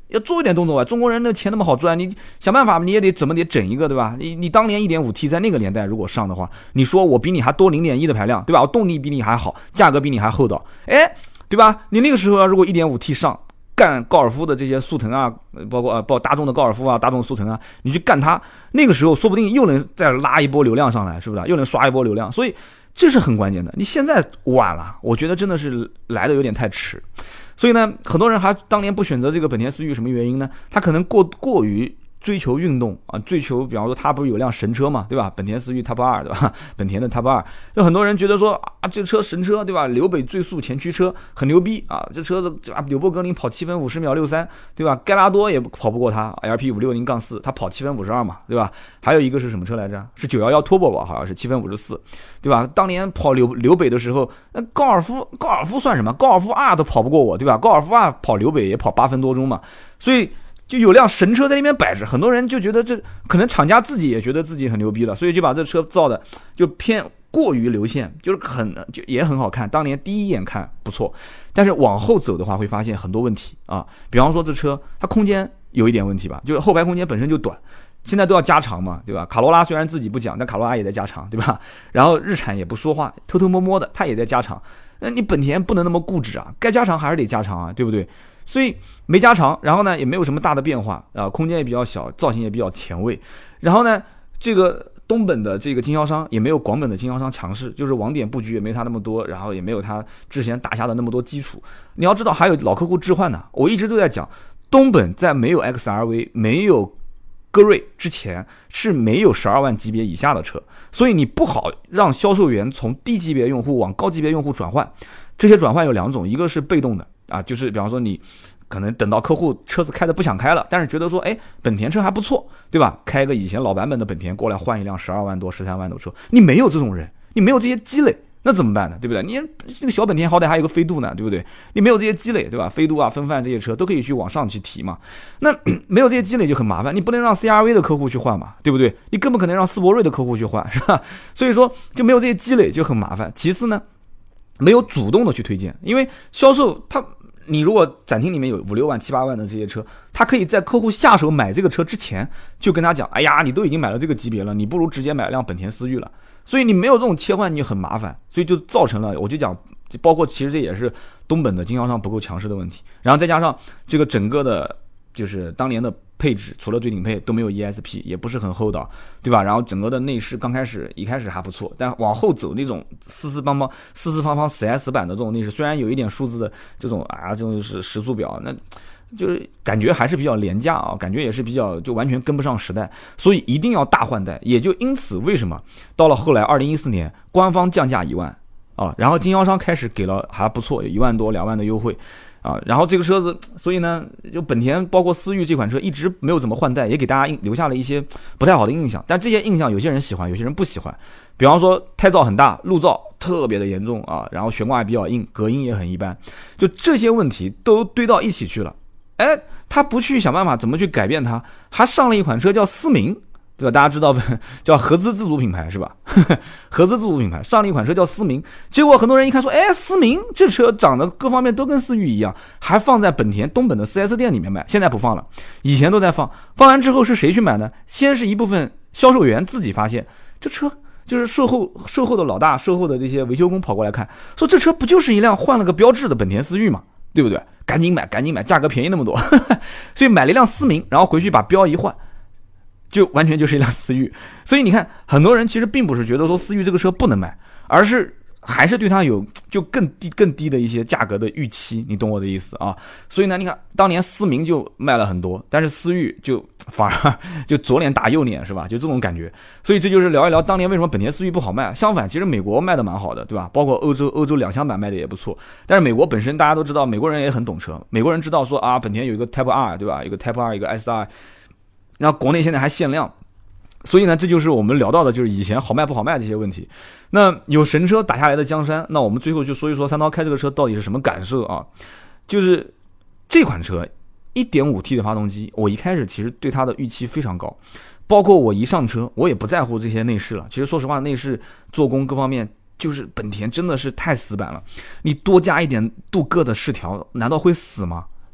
要做一点动作啊！中国人的钱那么好赚，你想办法你也得怎么得整一个，对吧？你你当年 一点五 T 在那个年代如果上的话，你说我比你还多 零点一 的排量，对吧？我动力比你还好，价格比你还厚道，哎，对吧？你那个时候如果 一点五 T 上干高尔夫的这些速腾啊，包括呃包括大众的高尔夫啊，大众速腾啊，你去干它，那个时候说不定又能再拉一波流量上来，是不是？又能刷一波流量，所以这是很关键的。你现在晚了，我觉得真的是来的有点太迟。所以呢，很多人还当年不选择这个本田思域，什么原因呢？他可能过过于追求运动啊，追求，比方说他不是有辆神车嘛，对吧？本田思域 Type 二，对吧？本田的 Type 二，有很多人觉得说啊，这车神车，对吧？纽北最速前驱车很牛逼啊，这车子啊，纽博格林跑七分五十秒六三，对吧？盖拉多也跑不过它 ，L P 五六零杠四，它跑七分五十二嘛，对吧？还有一个是什么车来着？是九一一 Turbo 吧，好像是七分五十四，对吧？当年跑纽纽北的时候，那高尔夫高尔夫算什么？高尔夫 R 都跑不过我，对吧？高尔夫 R 跑纽北也跑八分多钟嘛，所以。就有辆神车在那边摆着，很多人就觉得这可能厂家自己也觉得自己很牛逼了，所以就把这车造的就偏过于流线，就是很就也很好看。当年第一眼看不错，但是往后走的话会发现很多问题啊。比方说这车它空间有一点问题吧，就是后排空间本身就短，现在都要加长嘛，对吧？卡罗拉虽然自己不讲，但卡罗拉也在加长，对吧？然后日产也不说话，偷偷摸摸的它也在加长。那你本田不能那么固执啊，该加长还是得加长啊，对不对？所以没加长，然后呢也没有什么大的变化啊，空间也比较小，造型也比较前卫。然后呢，这个东本的这个经销商也没有广本的经销商强势，就是网点布局也没他那么多，然后也没有他之前打下的那么多基础。你要知道还有老客户置换呢，我一直都在讲，东本在没有 X R V 没有歌瑞之前是没有十二万级别以下的车，所以你不好让销售员从低级别用户往高级别用户转换。这些转换有两种，一个是被动的啊，就是比方说你可能等到客户车子开的不想开了，但是觉得说，哎，本田车还不错，对吧？开个以前老版本的本田过来换一辆十二万多、十三万多车，你没有这种人，你没有这些积累，那怎么办呢？对不对？你这个小本田好歹还有个飞度呢，对不对？你没有这些积累，对吧？飞度啊、风范这些车都可以去往上去提嘛。那没有这些积累就很麻烦，你不能让 C R V 的客户去换嘛，对不对？你更不可能让斯铂瑞的客户去换，是吧？所以说就没有这些积累就很麻烦。其次呢，没有主动的去推荐，因为销售他，你如果展厅里面有五六万、七八万的这些车，他可以在客户下手买这个车之前就跟他讲，哎呀，你都已经买了这个级别了，你不如直接买辆本田思域了。所以你没有这种切换，你很麻烦，所以就造成了，我就讲，包括其实这也是东本的经销商不够强势的问题，然后再加上这个整个的，就是当年的配置，除了最顶配都没有 E S P， 也不是很厚道，对吧？然后整个的内饰刚开始一开始还不错，但往后走那种四四方方、四四方方 四 S 版的这种内饰，虽然有一点数字的这种啊，这种是时速表，那就是感觉还是比较廉价啊，感觉也是比较就完全跟不上时代，所以一定要大换代。也就因此，为什么到了后来二零一四年官方降价一万啊，然后经销商开始给了还不错，有一万多、两万的优惠。啊，然后这个车子，所以呢，就本田包括思域这款车一直没有怎么换代，也给大家留下了一些不太好的印象。但这些印象有些人喜欢，有些人不喜欢。比方说胎噪很大，路噪特别的严重啊，然后悬挂也比较硬，隔音也很一般，就这些问题都堆到一起去了。哎，他不去想办法怎么去改变它，还上了一款车叫思明。对吧？大家知道叫合资自主品牌是吧？合资自主品牌上了一款车叫思明，结果很多人一看说，哎，思明这车长得各方面都跟思域一样，还放在本田东本的 四 S 店里面卖，现在不放了，以前都在放。放完之后是谁去买呢？先是一部分销售员自己发现这车，就是售后售后的老大，售后的这些维修工跑过来看，说这车不就是一辆换了个标志的本田思域嘛，对不对？赶紧买，赶紧买，价格便宜那么多，所以买了一辆思明，然后回去把标一换。就完全就是一辆思域，所以你看，很多人其实并不是觉得说思域这个车不能买，而是还是对它有就更低更低的一些价格的预期，你懂我的意思啊？所以呢，你看当年思明就卖了很多，但是思域就反而就左脸打右脸是吧？就这种感觉。所以这就是聊一聊当年为什么本田思域不好卖。相反，其实美国卖的蛮好的，对吧？包括欧洲欧洲两厢版卖的也不错。但是美国本身大家都知道，美国人也很懂车，美国人知道说啊，本田有一个 Type R， 对吧？有个 Type R， 一个 S R。那国内现在还限量，所以呢，这就是我们聊到的，就是以前好卖不好卖这些问题。那有神车打下来的江山，那我们最后就说一说三刀开这个车到底是什么感受啊？就是这款车 一点五 T 的发动机，我一开始其实对它的预期非常高，包括我一上车，我也不在乎这些内饰了。其实说实话，内饰做工各方面，就是本田真的是太死板了。你多加一点镀铬的饰条，难道会死吗？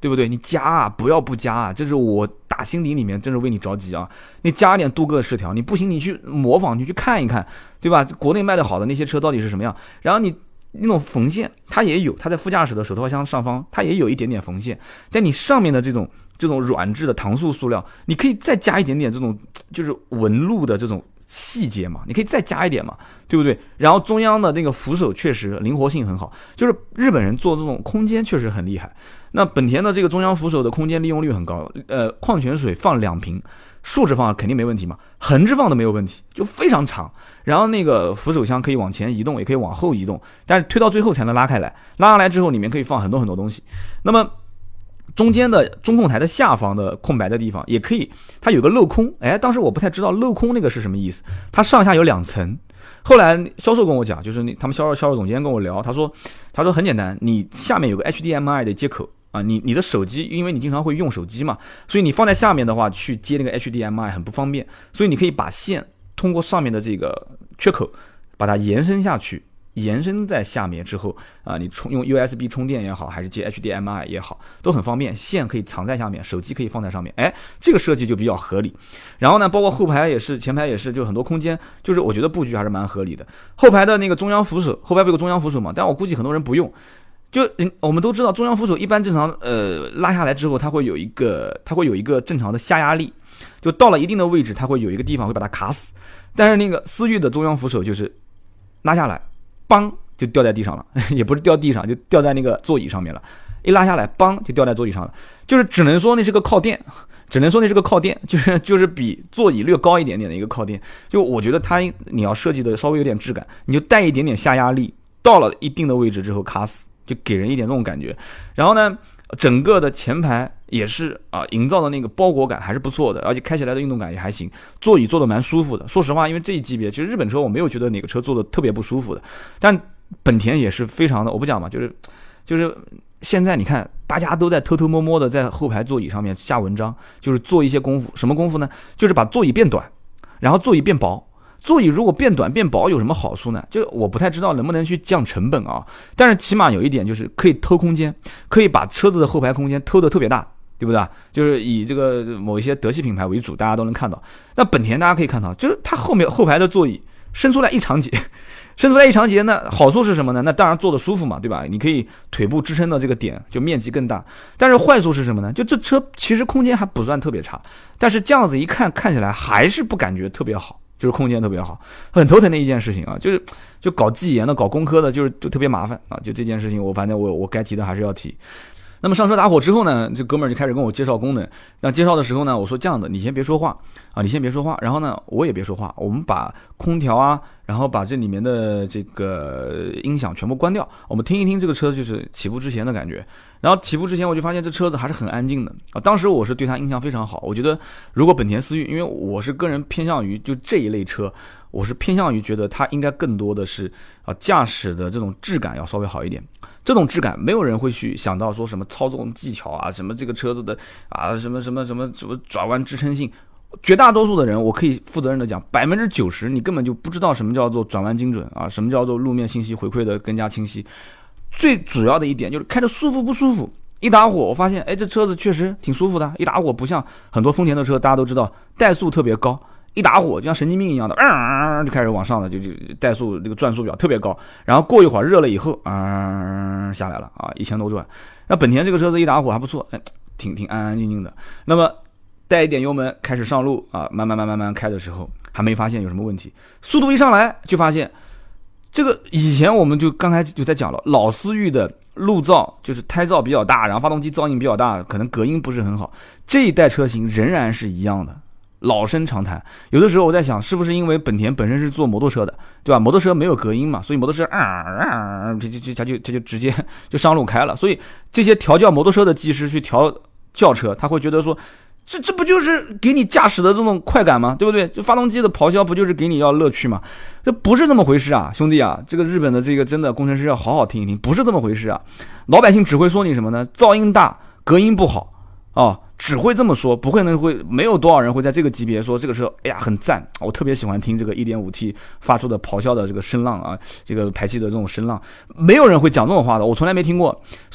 对不对？你加啊，不要不加啊，这是我打心底里面真是为你着急啊！你加点镀铬饰条，你不行你去模仿，你去看一看，对吧？国内卖的好的那些车到底是什么样？然后你那种缝线，它也有，它在副驾驶的手套箱上方，它也有一点点缝线，但你上面的这种这种软质的搪塑塑料，你可以再加一点点这种就是纹路的这种细节嘛，你可以再加一点嘛，对不对？然后中央的那个扶手确实灵活性很好，就是日本人做这种空间确实很厉害。那本田的这个中央扶手的空间利用率很高，呃，矿泉水放两瓶，竖着放肯定没问题嘛，横着放都没有问题，就非常长。然后那个扶手箱可以往前移动，也可以往后移动，但是推到最后才能拉开来，拉上来之后里面可以放很多很多东西。那么中间的中控台的下方的空白的地方也可以，它有个镂空，哎，当时我不太知道镂空那个是什么意思，它上下有两层。后来销售跟我讲，就是那他们销售销售总监跟我聊，他说他说很简单，你下面有个 H D M I 的接口啊，你你的手机，因为你经常会用手机嘛，所以你放在下面的话，去接那个 H D M I 很不方便，所以你可以把线通过上面的这个缺口把它延伸下去。延伸在下面之后啊，你充用 U S B 充电也好，还是接 H D M I 也好，都很方便。线可以藏在下面，手机可以放在上面，哎，这个设计就比较合理。然后呢，包括后排也是，前排也是，就很多空间，就是我觉得布局还是蛮合理的。后排的那个中央扶手，后排不有个中央扶手嘛？但我估计很多人不用。就我们都知道，中央扶手一般正常呃拉下来之后，它会有一个它会有一个正常的下压力，就到了一定的位置，它会有一个地方会把它卡死。但是那个思域的中央扶手就是拉下来。邦就掉在地上了，也不是掉地上，就掉在那个座椅上面了。一拉下来，邦就掉在座椅上了。就是只能说那是个靠垫，只能说那是个靠垫，就是就是比座椅略高一点点的一个靠垫。就我觉得它你要设计的稍微有点质感，你就带一点点下压力，到了一定的位置之后卡死，就给人一点这种感觉。然后呢，整个的前排也是啊，营造的那个包裹感还是不错的，而且开起来的运动感也还行，座椅坐的蛮舒服的。说实话，因为这一级别其实日本车我没有觉得哪个车坐的特别不舒服的，但本田也是非常的，我不讲嘛，就是就是现在你看大家都在偷偷摸摸的在后排座椅上面下文章，就是做一些功夫。什么功夫呢？就是把座椅变短，然后座椅变薄。座椅如果变短变薄有什么好处呢？就我不太知道能不能去降成本啊，但是起码有一点就是可以偷空间，可以把车子的后排空间偷得特别大，对不对？就是以这个某一些德系品牌为主，大家都能看到。那本田大家可以看到，就是它后面后排的座椅伸出来一长节，伸出来一长节，那好处是什么呢？那当然坐得舒服嘛，对吧？你可以腿部支撑的这个点就面积更大。但是坏处是什么呢？就这车其实空间还不算特别差，但是这样子一看看起来还是不感觉特别好。就是空间特别好，很头疼的一件事情啊，就是就搞技研的、搞工科的，就是就特别麻烦啊。就这件事情，我反正我我该提的还是要提。那么上车打火之后呢，这哥们儿就开始跟我介绍功能。那介绍的时候呢，我说这样的，你先别说话啊，你先别说话，然后呢，我也别说话，我们把空调啊，然后把这里面的这个音响全部关掉，我们听一听这个车就是起步之前的感觉。然后起步之前我就发现这车子还是很安静的啊，当时我是对它印象非常好。我觉得如果本田思域，因为我是个人偏向于就这一类车，我是偏向于觉得它应该更多的是啊驾驶的这种质感要稍微好一点。这种质感没有人会去想到说什么操纵技巧啊，什么这个车子的啊什么什么什么什么转弯支撑性。绝大多数的人，我可以负责任的讲，百分之九十你根本就不知道什么叫做转弯精准啊，什么叫做路面信息回馈的更加清晰。最主要的一点就是开着舒服不舒服。一打火，我发现，哎，这车子确实挺舒服的。一打火不像很多丰田的车，大家都知道怠速特别高，一打火就像神经病一样的，嗯，就开始往上了，就就怠速这个转速表特别高。然后过一会儿热了以后，嗯，下来了啊，一千多转。那本田这个车子一打火还不错，哎，挺挺安安静静的。那么带一点油门开始上路啊，慢慢慢慢慢开的时候，还没发现有什么问题。速度一上来就发现。这个以前我们就刚才就在讲了，老思域的路噪就是胎噪比较大，然后发动机噪音比较大，可能隔音不是很好。这一代车型仍然是一样的，老生常谈。有的时候我在想，是不是因为本田本身是做摩托车的，对吧？摩托车没有隔音嘛，所以摩托车啊啊，这就就它就这就直接就上路开了。所以这些调教摩托车的技师去调轿车，他会觉得说。这这不就是给你驾驶的这种快感吗？对不对？就发动机的咆哮不就是给你要乐趣吗？这不是这么回事啊，兄弟啊！这个日本的这个真的工程师要好好听一听，不是这么回事啊！老百姓只会说你什么呢？噪音大，隔音不好啊，只会这么说，不会能会没有多少人会在这个级别说这个车，哎呀很赞，我特别喜欢听这个 一点五 T 发出的咆哮的这个声浪啊，这个排气的这种声浪，没有人会讲这种话的，我从来没听过，所以。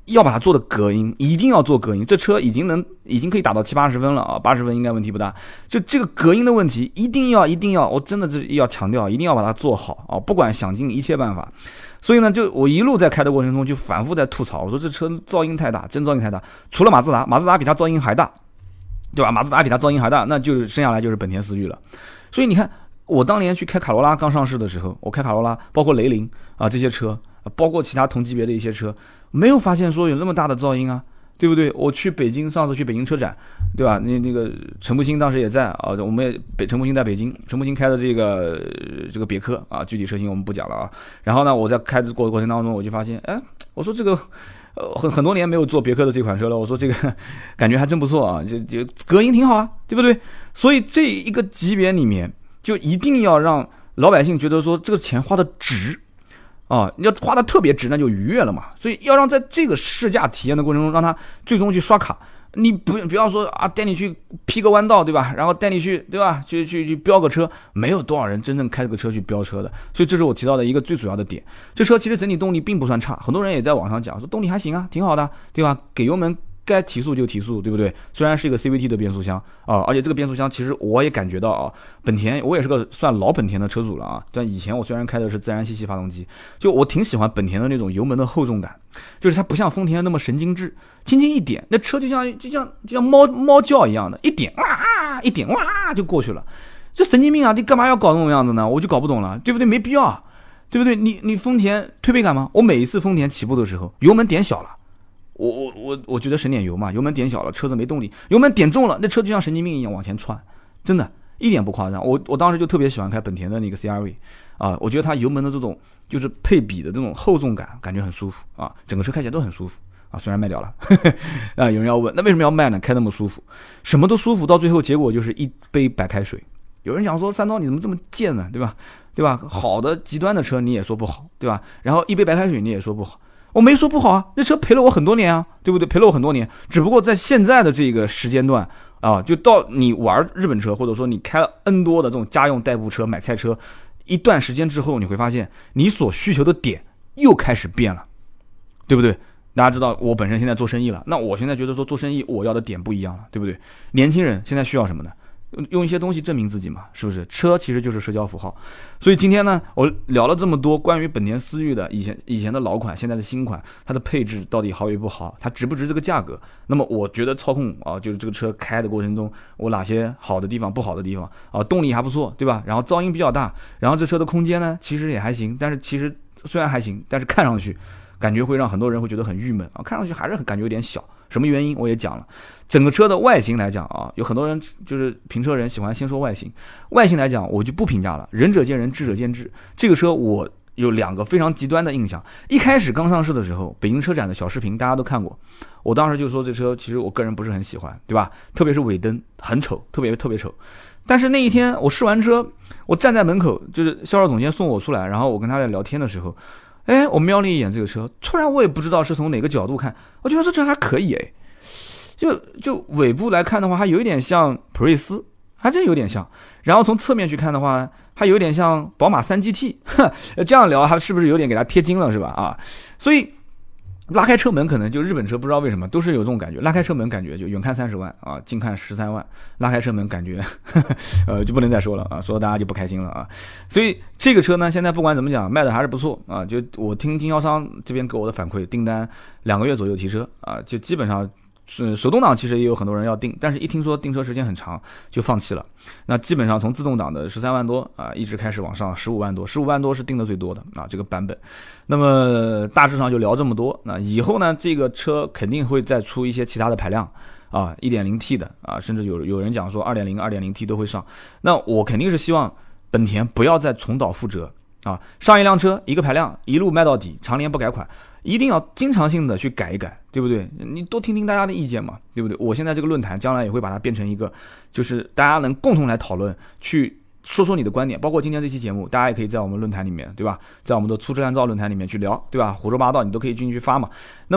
要把它做的隔音，一定要做隔音。这车已经能已经可以打到七八十分了啊，八十分应该问题不大。就这个隔音的问题，一定要一定要，我真的是要强调，一定要把它做好啊！不管想尽一切办法。所以呢，就我一路在开的过程中，就反复在吐槽，我说这车噪音太大，真噪音太大。除了马自达，马自达比它噪音还大，对吧？马自达比它噪音还大，那就剩下来就是本田思域了。所以你看，我当年去开卡罗拉刚上市的时候，我开卡罗拉，包括雷凌啊这些车，包括其他同级别的一些车，没有发现说有那么大的噪音啊。对不对？我去北京，上次去北京车展，对吧？那那个陈木星当时也在啊，我们也北陈木星在北京，陈木星开的这个这个别克啊，具体车型我们不讲了啊。然后呢，我在开的过过程当中，我就发现，哎，我说这个呃很很多年没有坐别克的这款车了，我说这个感觉还真不错啊，就就隔音挺好啊，对不对？所以这一个级别里面，就一定要让老百姓觉得说这个钱花的值。啊，你要花的特别值，那就愉悦了嘛。所以要让在这个试驾体验的过程中，让他最终去刷卡。你不不要说啊，带你去劈个弯道，对吧？然后带你去，对吧？去去去飙个车，没有多少人真正开这个车去飙车的。所以这是我提到的一个最主要的点。这车其实整体动力并不算差，很多人也在网上讲说动力还行啊，挺好的，对吧？给油门该提速就提速，对不对？虽然是一个 C V T 的变速箱啊，而且这个变速箱其实我也感觉到啊，本田我也是个算老本田的车主了啊，但以前我虽然开的是自然吸气发动机，就我挺喜欢本田的那种油门的厚重感，就是它不像丰田那么神经质，轻轻一点，那车就像就像就像猫猫叫一样的，一点哇一点哇就过去了，这神经病啊！你干嘛要搞那种样子呢？我就搞不懂了，对不对？没必要啊，对不对？你你丰田推背感吗？我每一次丰田起步的时候，油门点小了。我我我我觉得省点油嘛，油门点小了，车子没动力；油门点重了，那车就像神经病一样往前窜，真的，一点不夸张。我我当时就特别喜欢开本田的那个 C R V 啊，我觉得它油门的这种就是配比的这种厚重感，感觉很舒服啊，整个车开起来都很舒服啊。虽然卖掉了，呵呵啊，有人要问，那为什么要卖呢？开那么舒服，什么都舒服，到最后结果就是一杯白开水。有人讲说三刀你怎么这么贱呢？对吧？对吧？好的极端的车你也说不好，对吧？然后一杯白开水你也说不好。我没说不好啊，那车陪了我很多年啊，对不对？陪了我很多年，只不过在现在的这个时间段啊，就到你玩日本车，或者说你开了 N 多的这种家用代步车、买菜车，一段时间之后，你会发现你所需求的点又开始变了，对不对？大家知道我本身现在做生意了，那我现在觉得说做生意我要的点不一样了，对不对？年轻人现在需要什么呢？用一些东西证明自己嘛，是不是？车其实就是社交符号。所以今天呢，我聊了这么多关于本田思域的以前以前的老款，现在的新款，它的配置到底好与不好，它值不值这个价格？那么我觉得操控啊，就是这个车开的过程中，我哪些好的地方、不好的地方啊，动力还不错，对吧？然后噪音比较大，然后这车的空间呢，其实也还行，但是其实虽然还行，但是看上去感觉会让很多人会觉得很郁闷啊，看上去还是很感觉有点小。什么原因我也讲了，整个车的外形来讲啊，有很多人就是评车人喜欢先说外形，外形来讲我就不评价了，仁者见仁，智者见智。这个车我有两个非常极端的印象，一开始刚上市的时候，北京车展的小视频大家都看过，我当时就说这车其实我个人不是很喜欢，对吧？特别是尾灯很丑，特别特别丑。但是那一天我试完车，我站在门口，就是销售总监送我出来，然后我跟他在聊天的时候，哎，我瞄了一眼这个车，突然我也不知道是从哪个角度看，我觉得这车还可以哎，就就尾部来看的话，还有一点像普锐斯，还真有点像。然后从侧面去看的话，还有点像宝马 三 G T， 这样聊还是不是有点给它贴金了，是吧？啊，所以拉开车门，可能就日本车不知道为什么都是有这种感觉，拉开车门感觉就远看三十万啊，近看十三万，拉开车门感觉呵呵呃就不能再说了啊，说大家就不开心了啊。所以这个车呢，现在不管怎么讲，卖的还是不错啊。就我听经销商这边给我的反馈，订单两个月左右提车啊，就基本上是手动挡其实也有很多人要订，但是一听说订车时间很长就放弃了。那基本上从自动挡的十三万多啊，一直开始往上十五万多，十五万多是订的最多的啊这个版本。那么大致上就聊这么多。那以后呢，这个车肯定会再出一些其他的排量啊 一点零 T 的啊，甚至有有人讲说 二点零 二点零 T 都会上。那我肯定是希望本田不要再重蹈覆辙啊，上一辆车一个排量一路卖到底，常年不改款，一定要经常性的去改一改，对不对？你多听听大家的意见嘛，对不对？我现在这个论坛将来也会把它变成一个，就是大家能共同来讨论，去说说你的观点，包括今天这期节目，大家也可以在我们论坛里面，对吧？在我们的粗制滥造论坛里面去聊，对吧？胡说八道你都可以进去发嘛。那么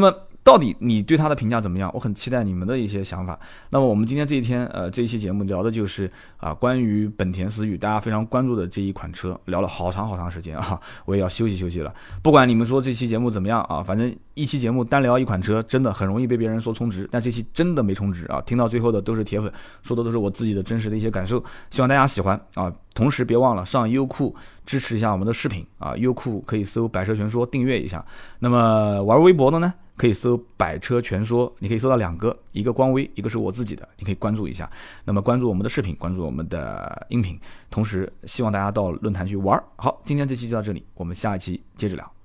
到底你对它的评价怎么样？我很期待你们的一些想法。那么我们今天这一天，呃，这一期节目聊的就是啊，关于本田思域大家非常关注的这一款车，聊了好长好长时间啊，我也要休息休息了。不管你们说这期节目怎么样啊，反正一期节目单聊一款车，真的很容易被别人说充值，但这期真的没充值啊。听到最后的都是铁粉，说的都是我自己的真实的一些感受，希望大家喜欢啊。同时别忘了上优酷支持一下我们的视频啊，优酷可以搜百车全说订阅一下。那么玩微博的呢，可以搜百车全说，你可以搜到两个，一个官微，一个是我自己的，你可以关注一下。那么关注我们的视频，关注我们的音频，同时希望大家到论坛去玩。好，今天这期就到这里，我们下一期接着聊。